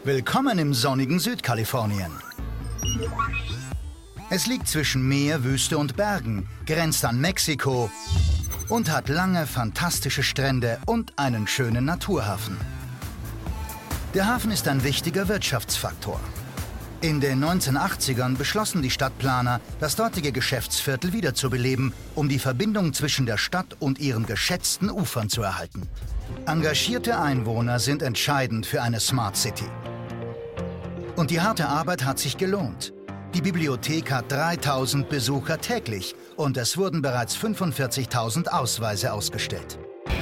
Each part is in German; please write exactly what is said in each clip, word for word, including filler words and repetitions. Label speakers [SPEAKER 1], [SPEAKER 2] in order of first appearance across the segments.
[SPEAKER 1] Willkommen im sonnigen Südkalifornien. Es liegt zwischen Meer, Wüste und Bergen, grenzt an Mexiko und hat lange, fantastische Strände und einen schönen Naturhafen. Der Hafen ist ein wichtiger Wirtschaftsfaktor. In den neunzehnhundertachtzigern beschlossen die Stadtplaner, das dortige Geschäftsviertel wiederzubeleben, um die Verbindung zwischen der Stadt und ihren geschätzten Ufern zu erhalten. Engagierte Einwohner sind entscheidend für eine Smart City. Und die harte Arbeit hat sich gelohnt. Die Bibliothek hat dreitausend Besucher täglich und es wurden bereits fünfundvierzigtausend Ausweise ausgestellt.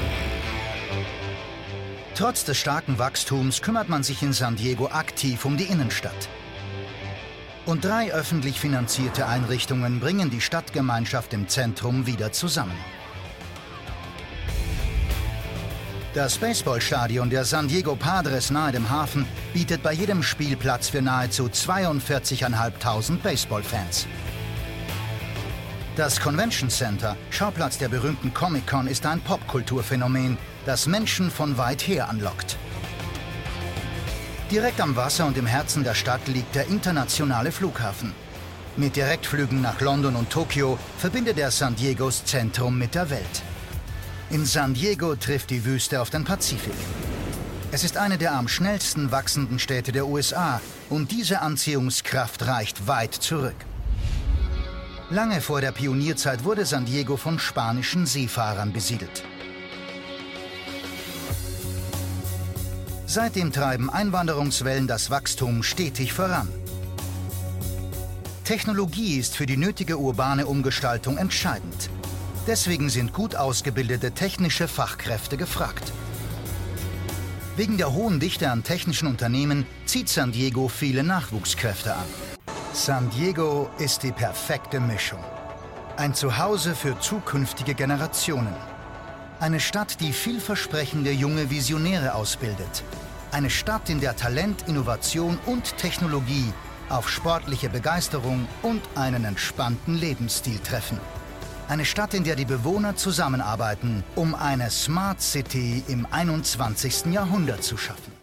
[SPEAKER 1] Trotz des starken Wachstums kümmert man sich in San Diego aktiv um die Innenstadt. Und drei öffentlich finanzierte Einrichtungen bringen die Stadtgemeinschaft im Zentrum wieder zusammen. Das Baseballstadion der San Diego Padres nahe dem Hafen bietet bei jedem Spiel Platz für nahezu zweiundvierzigtausendfünfhundert Baseballfans. Das Convention Center, Schauplatz der berühmten Comic-Con, ist ein Popkulturphänomen, das Menschen von weit her anlockt. Direkt am Wasser und im Herzen der Stadt liegt der internationale Flughafen. Mit Direktflügen nach London und Tokio verbindet er San Diegos Zentrum mit der Welt. In San Diego trifft die Wüste auf den Pazifik. Es ist eine der am schnellsten wachsenden Städte der U S A und diese Anziehungskraft reicht weit zurück. Lange vor der Pionierzeit wurde San Diego von spanischen Seefahrern besiedelt. Seitdem treiben Einwanderungswellen das Wachstum stetig voran. Technologie ist für die nötige urbane Umgestaltung entscheidend. Deswegen sind gut ausgebildete technische Fachkräfte gefragt. Wegen der hohen Dichte an technischen Unternehmen zieht San Diego viele Nachwuchskräfte an. San Diego ist die perfekte Mischung. Ein Zuhause für zukünftige Generationen. Eine Stadt, die vielversprechende junge Visionäre ausbildet. Eine Stadt, in der Talent, Innovation und Technologie auf sportliche Begeisterung und einen entspannten Lebensstil treffen. Eine Stadt, in der die Bewohner zusammenarbeiten, um eine Smart City im einundzwanzigsten Jahrhundert zu schaffen.